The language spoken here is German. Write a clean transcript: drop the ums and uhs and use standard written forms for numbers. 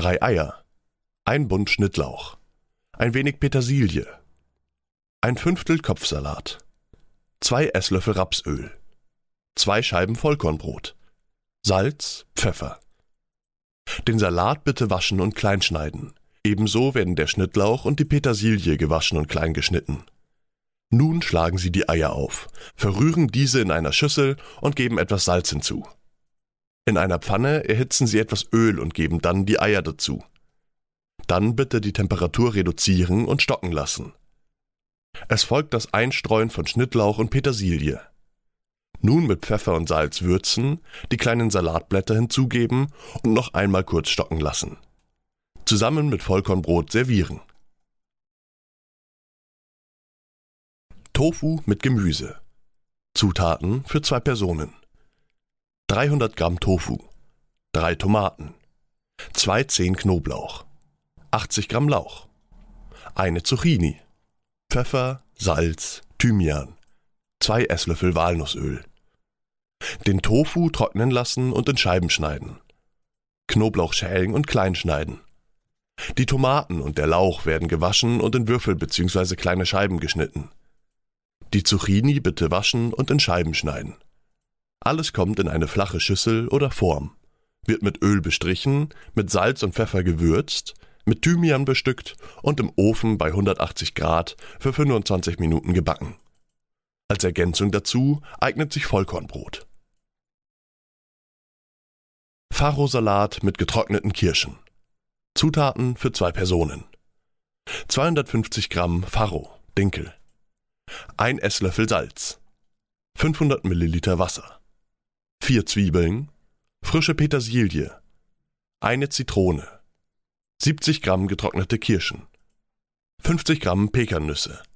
3 Eier, ein Bund Schnittlauch, ein wenig Petersilie, ein Fünftel Kopfsalat, 2 Esslöffel Rapsöl, 2 Scheiben Vollkornbrot, Salz, Pfeffer. Den Salat bitte waschen und klein schneiden. Ebenso werden der Schnittlauch und die Petersilie gewaschen und klein geschnitten. Nun schlagen Sie die Eier auf, verrühren diese in einer Schüssel und geben etwas Salz hinzu. In einer Pfanne erhitzen Sie etwas Öl und geben dann die Eier dazu. Dann bitte die Temperatur reduzieren und stocken lassen. Es folgt das Einstreuen von Schnittlauch und Petersilie. Nun mit Pfeffer und Salz würzen, die kleinen Salatblätter hinzugeben und noch einmal kurz stocken lassen. Zusammen mit Vollkornbrot servieren. Tofu mit Gemüse. Zutaten für 2 Personen: 300 Gramm Tofu, 3 Tomaten, 2 Zehen Knoblauch, 80 Gramm Lauch, eine Zucchini, Pfeffer, Salz, Thymian, 2 Esslöffel Walnussöl. Den Tofu trocknen lassen und in Scheiben schneiden. Knoblauch schälen und klein schneiden. Die Tomaten und der Lauch werden gewaschen und in Würfel bzw. kleine Scheiben geschnitten. Die Zucchini bitte waschen und in Scheiben schneiden. Alles kommt in eine flache Schüssel oder Form, wird mit Öl bestrichen, mit Salz und Pfeffer gewürzt, mit Thymian bestückt und im Ofen bei 180 Grad für 25 Minuten gebacken. Als Ergänzung dazu eignet sich Vollkornbrot. Farro-Salat mit getrockneten Kirschen. Zutaten für 2 Personen: 250 Gramm Farro, Dinkel, 1 Esslöffel Salz, 500 Milliliter Wasser, 4 Zwiebeln, frische Petersilie, eine Zitrone, 70 Gramm getrocknete Kirschen, 50 Gramm Pekannüsse,